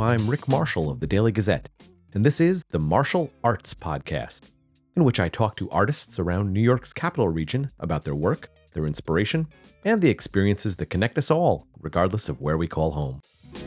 I'm Rick Marshall of the Daily Gazette, and this is the Marshall Arts Podcast, in which I talk to artists around New York's capital region about their work, their inspiration, and the experiences that connect us all, regardless of where we call home.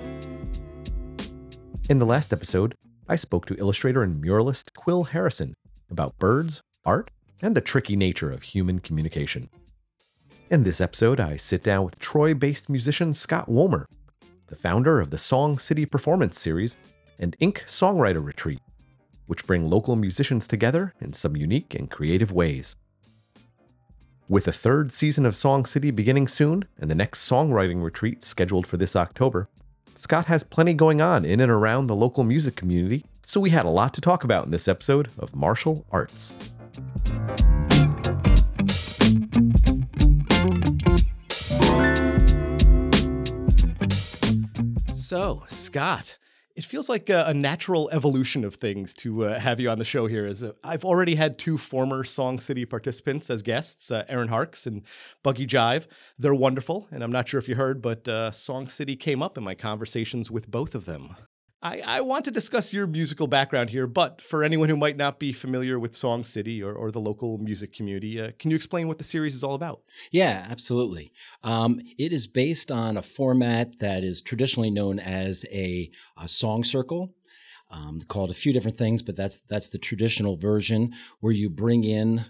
In the last episode, I spoke to illustrator and muralist Quill Harrison about birds, art, and the tricky nature of human communication. In this episode, I sit down with Troy-based musician Scott Womer, the founder of the Song City Performance Series and Ink Songwriter Retreat, which bring local musicians together in some unique and creative ways. With a third season of Song City beginning soon and the next songwriting retreat scheduled for this October, Scott has plenty going on in and around the local music community, so we had a lot to talk about in this episode of Marshall Arts. So, Scott, it feels like a natural evolution of things to have you on the show here. I've already had two former Song City participants as guests, Aaron Harks and Buggy Jive. They're wonderful, and I'm not sure if you heard, but Song City came up in my conversations with both of them. I want to discuss your musical background here, but for anyone who might not be familiar with Song City or the local music community, can you explain what the series is all about? Yeah, absolutely. It is based on a format that is traditionally known as a song circle, called a few different things, but that's the traditional version where you bring in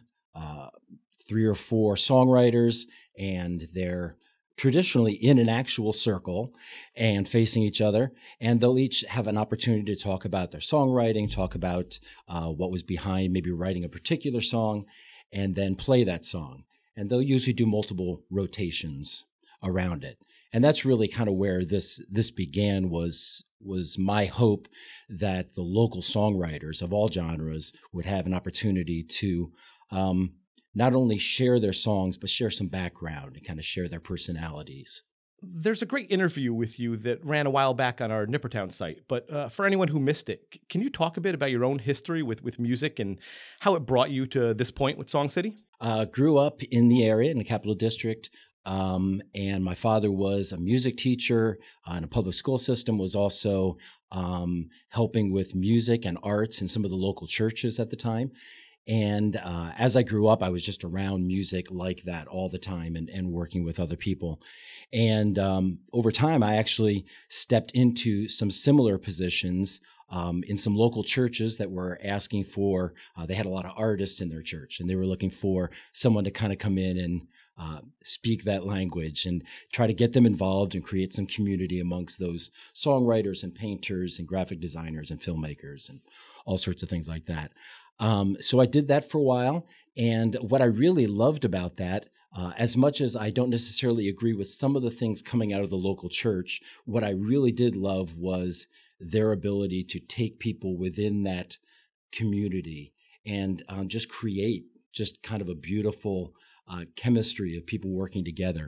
3 or 4 songwriters, and they're traditionally in an actual circle and facing each other, and they'll each have an opportunity to talk about their songwriting, talk about what was behind maybe writing a particular song, and then play that song. And they'll usually do multiple rotations around it. And that's really kind of where this began, was my hope that the local songwriters of all genres would have an opportunity to not only share their songs, but share some background and kind of share their personalities. There's a great interview with you that ran a while back on our Nippertown site, but for anyone who missed it, can you talk a bit about your own history with music and how it brought you to this point with Song City? Grew up in the area, in the Capital District, and my father was a music teacher in a public school system, was also helping with music and arts in some of the local churches at the time. And as I grew up, I was just around music like that all the time and working with other people. And over time, I actually stepped into some similar positions in some local churches that were asking for, they had a lot of artists in their church, and they were looking for someone to kind of come in and speak that language and try to get them involved and create some community amongst those songwriters and painters and graphic designers and filmmakers and all sorts of things like that. So I did that for a while. And what I really loved about that, as much as I don't necessarily agree with some of the things coming out of the local church, what I really did love was their ability to take people within that community and just create just kind of a beautiful chemistry of people working together.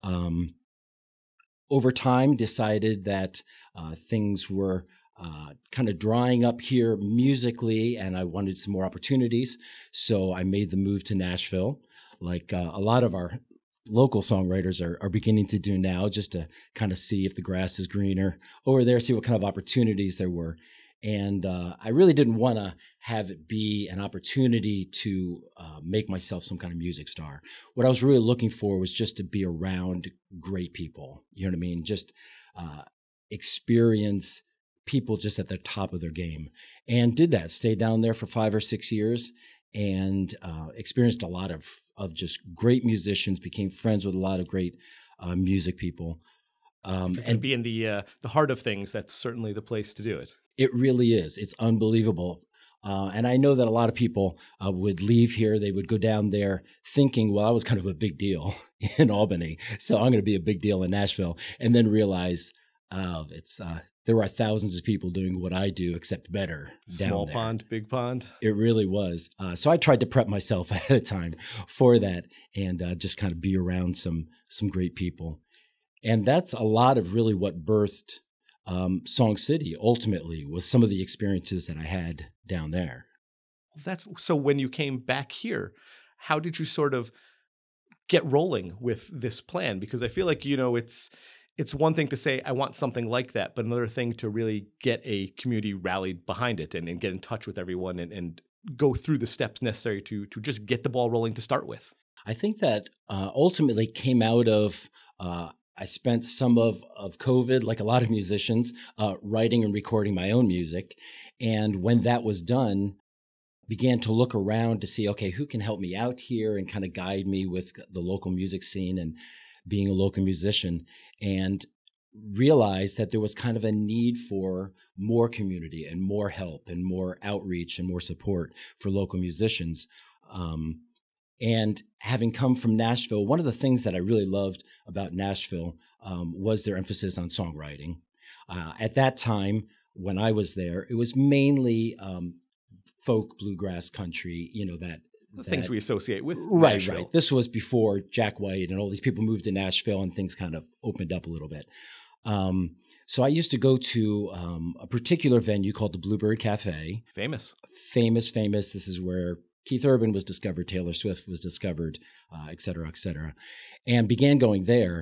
Over time, decided that things were kind of drying up here musically, and I wanted some more opportunities. So I made the move to Nashville, like a lot of our local songwriters are beginning to do now, just to kind of see if the grass is greener over there, see what kind of opportunities there were. And I really didn't want to have it be an opportunity to make myself some kind of music star. What I was really looking for was just to be around great people, you know what I mean? Just experience people just at the top of their game, and did that. Stayed down there for 5 or 6 years and experienced a lot of just great musicians, became friends with a lot of great music people. And be in the heart of things, that's certainly the place to do it. It really is. It's unbelievable. And I know that a lot of people would leave here. They would go down there thinking, well, I was kind of a big deal in Albany, so I'm going to be a big deal in Nashville, and then realize there are thousands of people doing what I do, except better. Small pond, big pond. It really was. So I tried to prep myself ahead of time for that, and just kind of be around some great people. And that's a lot of really what birthed Song City. Ultimately, was some of the experiences that I had down there. So when you came back here, how did you sort of get rolling with this plan? Because I feel like, it's it's one thing to say, I want something like that, but another thing to really get a community rallied behind it and get in touch with everyone and go through the steps necessary to just get the ball rolling to start with. I think that ultimately came out of I spent some of COVID, like a lot of musicians, writing and recording my own music. And when that was done, began to look around to see, okay, who can help me out here and kind of guide me with the local music scene and being a local musician, and realized that there was kind of a need for more community and more help and more outreach and more support for local musicians. And having come from Nashville, one of the things that I really loved about Nashville was their emphasis on songwriting. At that time, when I was there, it was mainly folk, bluegrass, country, The things we associate with Nashville. Right. This was before Jack White and all these people moved to Nashville and things kind of opened up a little bit. So I used to go to a particular venue called the Bluebird Cafe. Famous. This is where Keith Urban was discovered, Taylor Swift was discovered, et cetera, and began going there.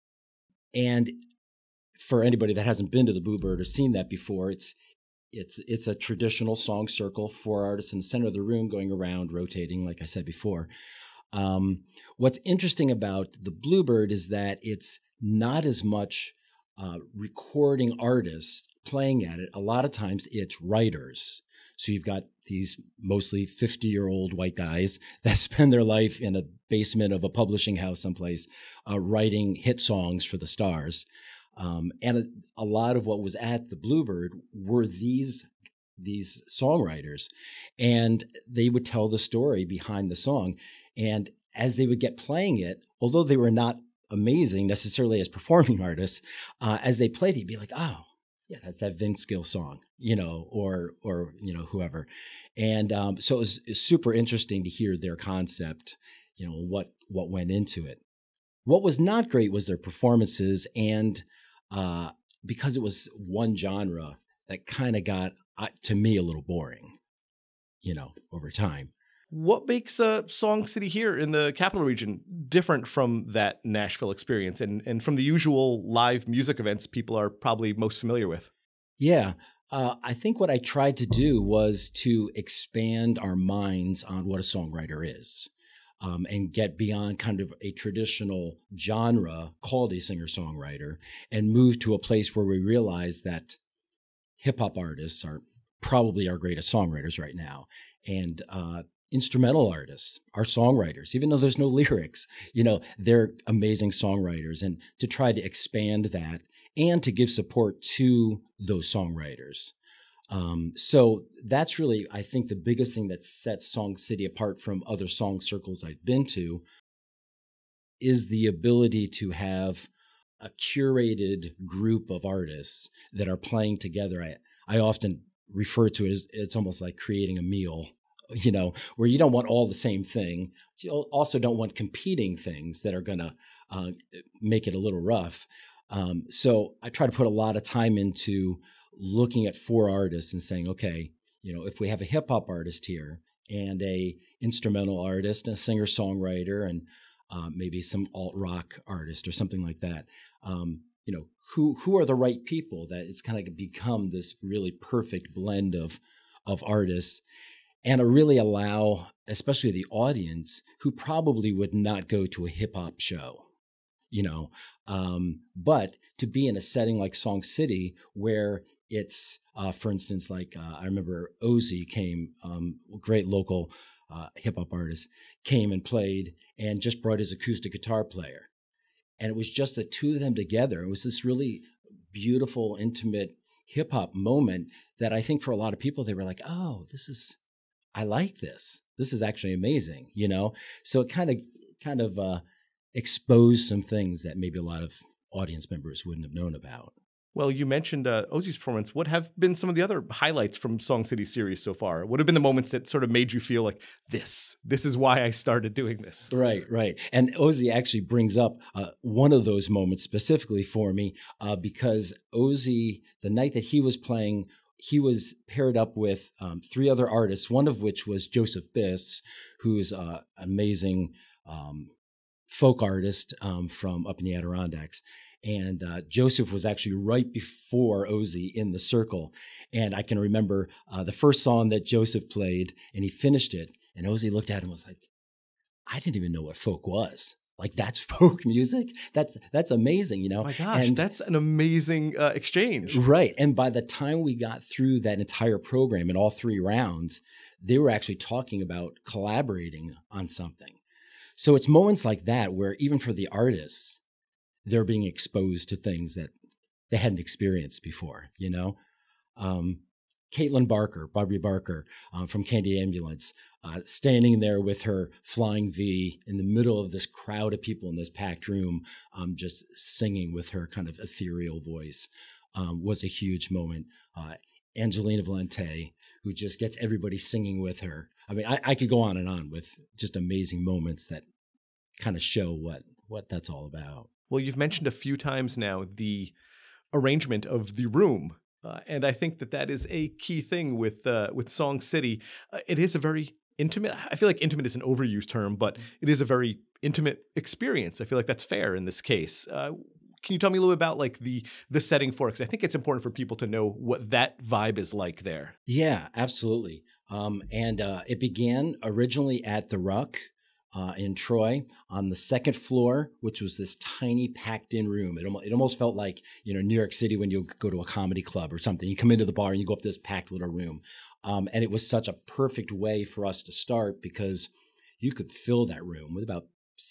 And for anybody that hasn't been to the Bluebird or seen that before, it's a traditional song circle, 4 artists in the center of the room going around, rotating, like I said before. What's interesting about the Bluebird is that it's not as much recording artists playing at it. A lot of times it's writers. So you've got these mostly 50-year-old white guys that spend their life in a basement of a publishing house someplace, writing hit songs for the stars. And a lot of what was at the Bluebird were these songwriters, and they would tell the story behind the song. And as they would get playing it, although they were not amazing necessarily as performing artists, as they played, he'd be like, oh, yeah, that's that Vince Gill song, or whoever. And so it was super interesting to hear their concept, what went into it. What was not great was their performances, and because it was one genre, that kind of got, to me, a little boring, over time. What makes Song City here in the Capital Region different from that Nashville experience and from the usual live music events people are probably most familiar with? Yeah. I think what I tried to do was to expand our minds on what a songwriter is, and get beyond kind of a traditional genre called a singer-songwriter and move to a place where we realize that hip-hop artists are probably our greatest songwriters right now. And instrumental artists are songwriters, even though there's no lyrics, they're amazing songwriters, and to try to expand that and to give support to those songwriters. So that's really, I think, the biggest thing that sets Song City apart from other song circles I've been to is the ability to have a curated group of artists that are playing together. I often refer to it as it's almost like creating a meal, where you don't want all the same thing. You also don't want competing things that are going to make it a little rough. So I try to put a lot of time into looking at 4 artists and saying, okay, if we have a hip hop artist here and a instrumental artist and a singer songwriter and maybe some alt rock artist or something like that, who are the right people that it's kind of become this really perfect blend of artists, and to really allow, especially the audience who probably would not go to a hip hop show, but to be in a setting like Song City where it's, for instance, like I remember Ozzy came, a great local hip hop artist, came and played and just brought his acoustic guitar player. And it was just the two of them together. It was this really beautiful, intimate hip hop moment that I think for a lot of people, they were like, oh, I like this. This is actually amazing, So it kind of exposed some things that maybe a lot of audience members wouldn't have known about. Well, you mentioned Ozzy's performance. What have been some of the other highlights from Song City series so far? What have been the moments that sort of made you feel like this is why I started doing this? Right. And Ozzy actually brings up one of those moments specifically for me because Ozzy, the night that he was playing, he was paired up with 3 other artists, one of which was Joseph Biss, who's an amazing folk artist from up in the Adirondacks. And Joseph was actually right before Ozzy in the circle. And I can remember the first song that Joseph played, and he finished it. And Ozzy looked at him and was like, I didn't even know what folk was. Like, that's folk music? That's amazing, you know? My gosh, and, that's an amazing exchange. Right. And by the time we got through that entire program in all 3 rounds, they were actually talking about collaborating on something. So it's moments like that where even for the artists, they're being exposed to things that they hadn't experienced before, you know? Caitlin Barker, Barbie Barker from Candy Ambulance, standing there with her Flying V in the middle of this crowd of people in this packed room, just singing with her kind of ethereal voice, was a huge moment. Angelina Valente, who just gets everybody singing with her. I mean, I could go on and on with just amazing moments that kind of show what that's all about. Well, you've mentioned a few times now the arrangement of the room. And I think that is a key thing with Song City. It is a very intimate, I feel like intimate is an overused term, but it is a very intimate experience. I feel like that's fair in this case. Can you tell me a little bit about like the setting for it? Because I think it's important for people to know what that vibe is like there. Yeah, absolutely. And it began originally at the Ruck in Troy on the second floor, which was this tiny packed in room. It almost felt like, you know, New York City when you go to a comedy club or something. You come into the bar and you go up this packed little room. And it was such a perfect way for us to start because you could fill that room with about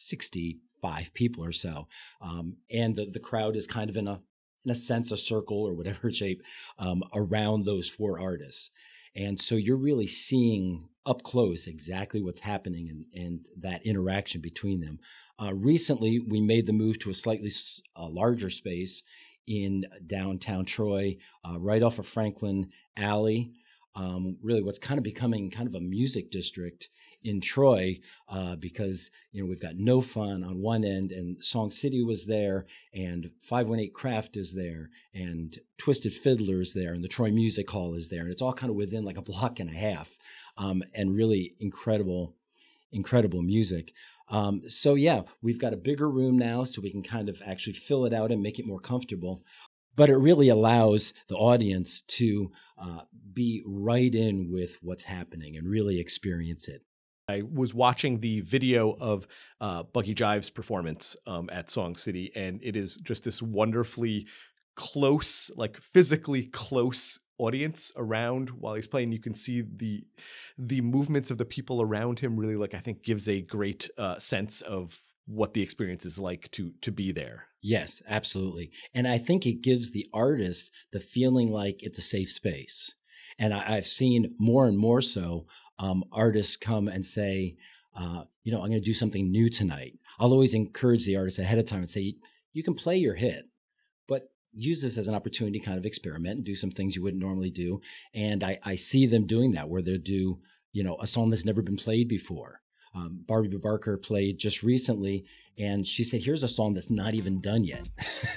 65 people or so. And the crowd is kind of in a sense, a circle or whatever shape around those 4 artists. And so you're really seeing up close exactly what's happening and that interaction between them. Recently, we made the move to a slightly larger space in downtown Troy, right off of Franklin Alley. Really what's kind of becoming kind of a music district in Troy because, you know, we've got No Fun on one end and Song City was there and 518 Craft is there and Twisted Fiddler is there and the Troy Music Hall is there. And it's all kind of within like a block and a half and really incredible music. So yeah, we've got a bigger room now so we can kind of actually fill it out and make it more comfortable. But it really allows the audience to be right in with what's happening and really experience it. I was watching the video of Buggy Jive's performance at Song City, and it is just this wonderfully close, like physically close audience around while he's playing. You can see the movements of the people around him really, like, I think gives a great sense of what the experience is like to be there. Yes, absolutely. And I think it gives the artist the feeling like it's a safe space. And I've seen more and more so artists come and say, you know, I'm going to do something new tonight. I'll always encourage the artist ahead of time and say, you can play your hit, but use this as an opportunity to kind of experiment and do some things you wouldn't normally do. And I see them doing that where they'll do, you know, a song that's never been played before. Barbie Barker played just recently, and she said, here's a song that's not even done yet.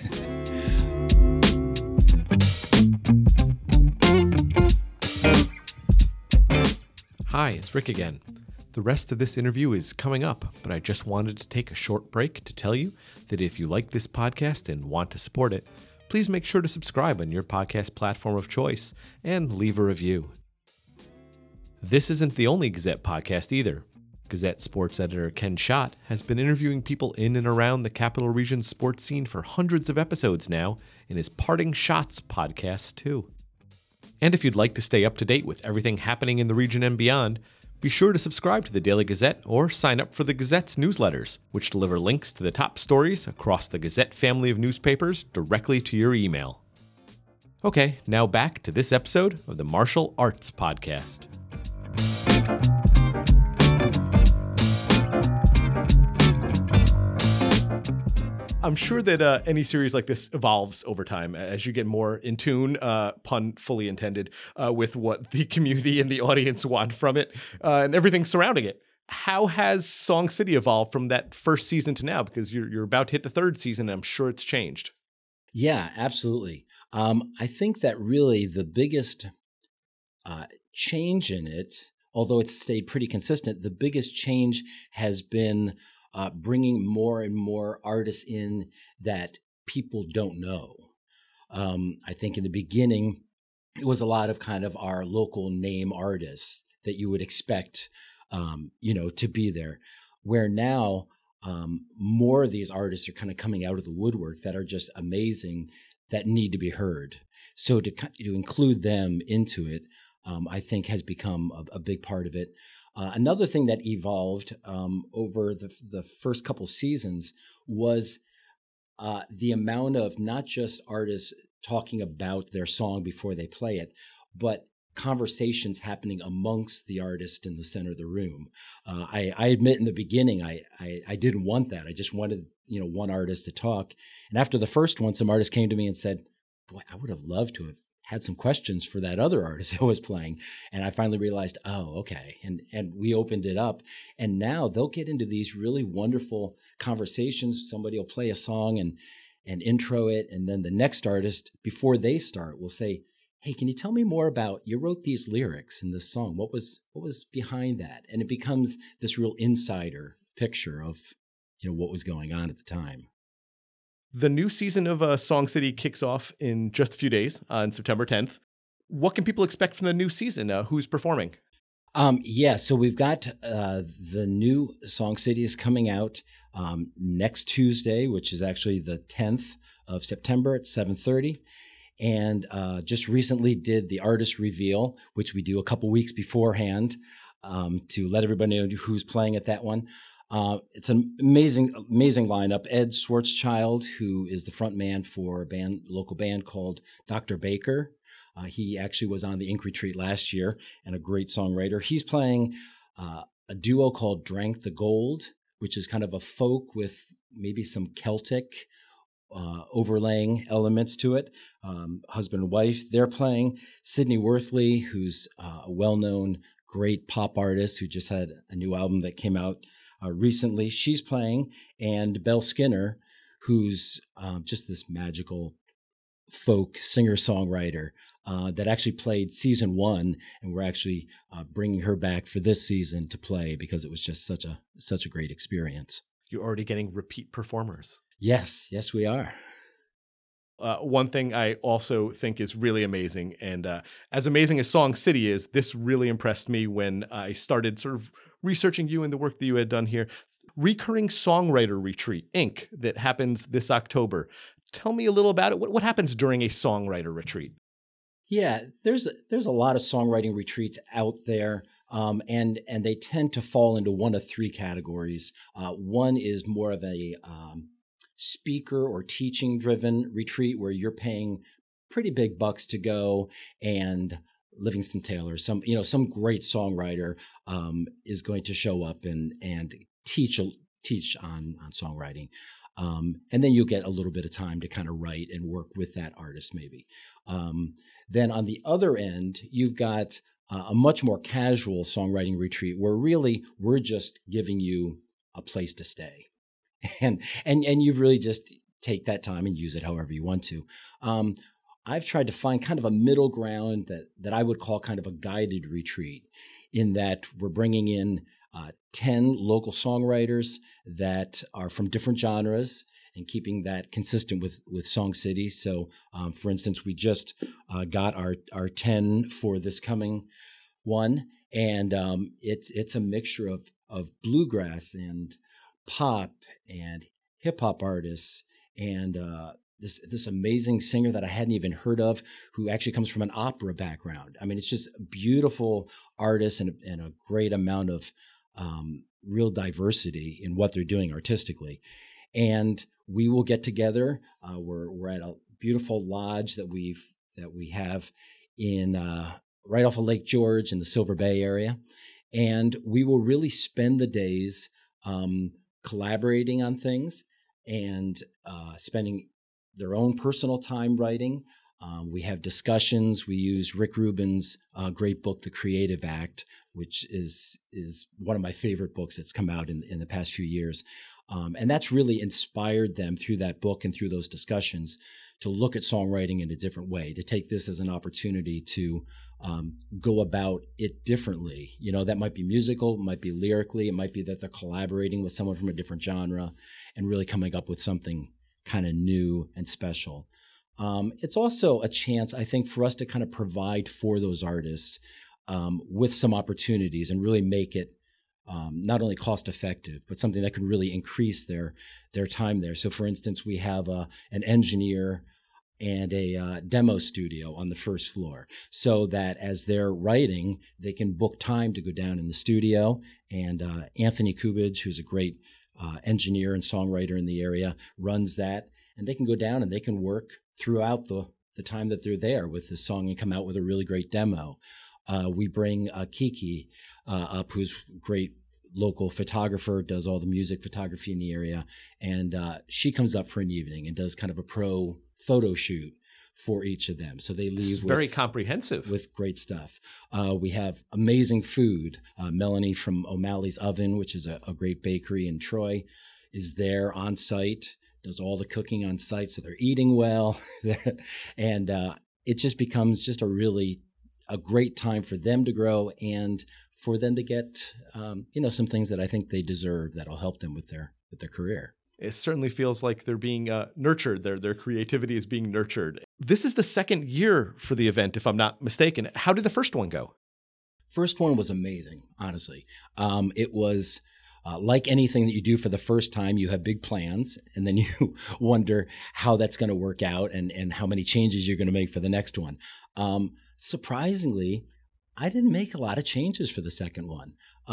Hi, it's Rick again. The rest of this interview is coming up, but I just wanted to take a short break to tell you that if you like this podcast and want to support it, please make sure to subscribe on your podcast platform of choice and leave a review. This isn't the only Gazette podcast either. Gazette sports editor Ken Schott has been interviewing people in and around the Capital Region sports scene for hundreds of episodes now in his Parting Shots podcast too. And if you'd like to stay up to date with everything happening in the region and beyond, be sure to subscribe to the Daily Gazette or sign up for the Gazette's newsletters, which deliver links to the top stories across the Gazette family of newspapers directly to your email. Okay, now back to this episode of the Martial Arts Podcast. I'm sure that any series like this evolves over time as you get more in tune, pun fully intended, with what the community and the audience want from it and everything surrounding it. How has Song City evolved from that first season to now? Because you're about to hit the 3rd season, and I'm sure it's changed. Yeah, absolutely. I think that really the biggest change in it, although it's stayed pretty consistent, the biggest change has been bringing more and more artists in that people don't know. I think in the beginning, it was a lot of kind of our local name artists that you would expect, to be there. Where now, more of these artists are kind of coming out of the woodwork that are just amazing, that need to be heard. So to include them into it, I think has become a big part of it. Another thing that evolved over the first couple seasons was the amount of not just artists talking about their song before they play it, but conversations happening amongst the artist in the center of the room. I admit in the beginning, I didn't want that. I just wanted, one artist to talk. And after the first one, some artists came to me and said, boy, I would have loved to have had some questions for that other artist I was playing. And I finally realized, oh, okay. And we opened it up. And now they'll get into these really wonderful conversations. Somebody will play a song and intro it. And then the next artist, before they start, will say, hey, can you tell me more about, you wrote these lyrics in this song. What was behind that? And it becomes this real insider picture of, what was going on at the time. The new season of Song City kicks off in just a few days on September 10th. What can people expect from the new season? Who's performing? So we've got the new Song City is coming out next Tuesday, which is actually the 10th of September at 7:30. And just recently did the artist reveal, which we do a couple weeks beforehand to let everybody know who's playing at that one. It's an amazing lineup. Ed Schwarzschild, who is the front man for a local band called Dr. Baker. He actually was on the Ink Retreat last year and a great songwriter. He's playing a duo called Drank the Gold, which is kind of a folk with maybe some Celtic overlaying elements to it. Husband and wife, they're playing. Sydney Worthley, who's a well-known great pop artist who just had a new album that came out recently, she's playing. And Belle Skinner, who's just this magical folk singer-songwriter that actually played season 1, and we're actually bringing her back for this season to play because it was just such a great experience. You're already getting repeat performers. Yes, we are. One thing I also think is really amazing, and as amazing as Song City is, this really impressed me when I started sort of researching you and the work that you had done here. Recurring Songwriter Retreat, Inc., that happens this October. Tell me a little about it. What happens during a songwriter retreat? Yeah, there's a lot of songwriting retreats out there. And they tend to fall into one of three categories. One is more of a speaker or teaching driven retreat where you're paying pretty big bucks to go, and Livingston Taylor, some great songwriter is going to show up and teach on songwriting. And then you'll get a little bit of time to kind of write and work with that artist maybe. Then on the other end, you've got a much more casual songwriting retreat where really we're just giving you a place to stay. And you've really just take that time and use it however you want to. I've tried to find kind of a middle ground that I would call kind of a guided retreat, in that we're bringing in 10 local songwriters that are from different genres and keeping that consistent with Song City. So, for instance, we just got our 10 for this coming one, and it's a mixture of bluegrass and pop and hip hop artists and this amazing singer that I hadn't even heard of, who actually comes from an opera background. I mean, it's just beautiful artists and a great amount of real diversity in what they're doing artistically. And we will get together. We're at a beautiful lodge that we have in right off of Lake George in the Silver Bay area, and we will really spend the days collaborating on things and spending their own personal time writing. We have discussions. We use Rick Rubin's great book, The Creative Act, which is one of my favorite books that's come out in the past few years. And that's really inspired them through that book and through those discussions to look at songwriting in a different way, to take this as an opportunity to go about it differently. You know, that might be musical, it might be lyrically, it might be that they're collaborating with someone from a different genre and really coming up with something kind of new and special. It's also a chance, I think, for us to kind of provide for those artists with some opportunities and really make it not only cost effective, but something that can really increase their time there. So for instance, we have an engineer and a demo studio on the first floor, so that as they're writing, they can book time to go down in the studio. And Anthony Kubich, who's a great engineer and songwriter in the area, runs that. And they can go down and they can work throughout the time that they're there with the song and come out with a really great demo. We bring Kiki up, who's a great local photographer, does all the music photography in the area. And she comes up for an evening and does kind of a pro photo shoot for each of them. So they leave very comprehensive with great stuff. We have amazing food. Melanie from O'Malley's Oven, which is a great bakery in Troy, is there on site, does all the cooking on site. So they're eating well. And it just becomes just a great time for them to grow and for them to get, some things that I think they deserve that'll help them with their career. It certainly feels like they're being nurtured. Their creativity is being nurtured. This is the second year for the event, if I'm not mistaken. How did the first one go? First one was amazing, honestly. It was like anything that you do for the first time, you have big plans, and then you wonder how that's going to work out and how many changes you're going to make for the next one. Surprisingly, I didn't make a lot of changes for the second one.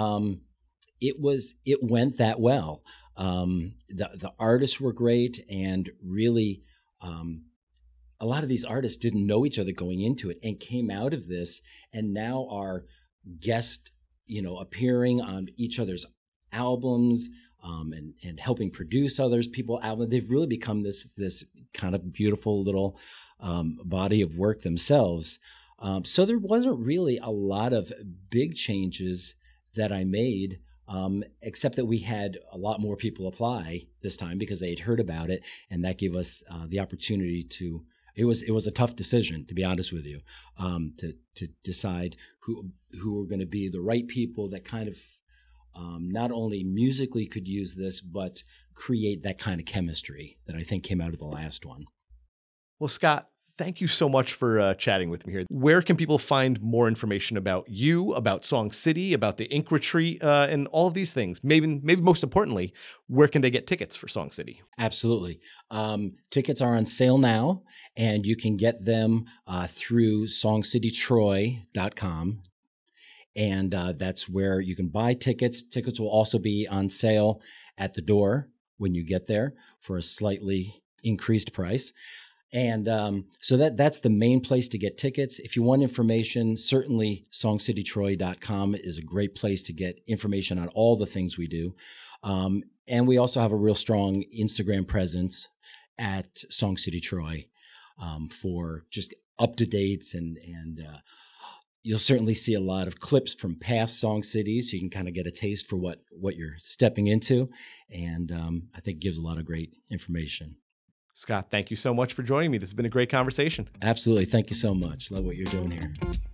It went that well. The artists were great, and really, a lot of these artists didn't know each other going into it and came out of this and now are guest, appearing on each other's albums, and helping produce others people's albums. They've really become this kind of beautiful little body of work themselves. So there wasn't really a lot of big changes that I made, except that we had a lot more people apply this time because they had heard about it, and that gave us the opportunity to. It was a tough decision, to be honest with you, to decide who were going to be the right people that kind of not only musically could use this, but create that kind of chemistry that I think came out of the last one. Well, Scott, thank you so much for chatting with me here. Where can people find more information about you, about Song City, about the Ink Retreat, and all of these things? Maybe most importantly, where can they get tickets for Song City? Absolutely. Tickets are on sale now, and you can get them through songcitytroy.com. And that's where you can buy tickets. Tickets will also be on sale at the door when you get there for a slightly increased price. And so that's the main place to get tickets. If you want information, certainly songcitytroy.com is a great place to get information on all the things we do. And we also have a real strong Instagram presence at Song City Troy for just up-to-dates and you'll certainly see a lot of clips from past Song Cities, so you can kind of get a taste for what you're stepping into. And I think it gives a lot of great information. Scott, thank you so much for joining me. This has been a great conversation. Absolutely. Thank you so much. Love what you're doing here.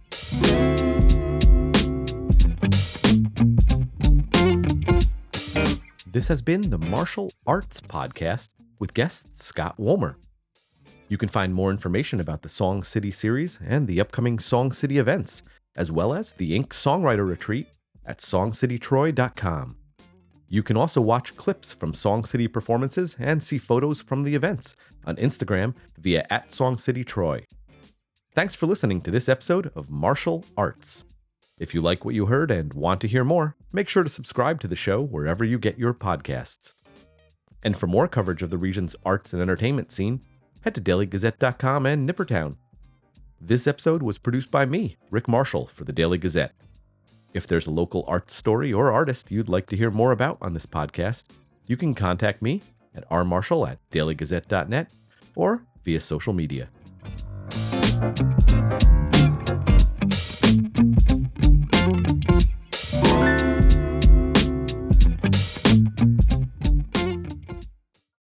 This has been the Martial Arts Podcast with guest Scott Wolmer. You can find more information about the Song City series and the upcoming Song City events, as well as the Ink Songwriter Retreat at songcitytroy.com. You can also watch clips from Song City performances and see photos from the events on Instagram via @SongCityTroy. Thanks for listening to this episode of Martial Arts. If you like what you heard and want to hear more, make sure to subscribe to the show wherever you get your podcasts. And for more coverage of the region's arts and entertainment scene, head to dailygazette.com and Nippertown. This episode was produced by me, Rick Marshall, for the Daily Gazette. If there's a local art story or artist you'd like to hear more about on this podcast, you can contact me at rmarshall@dailygazette.net or via social media.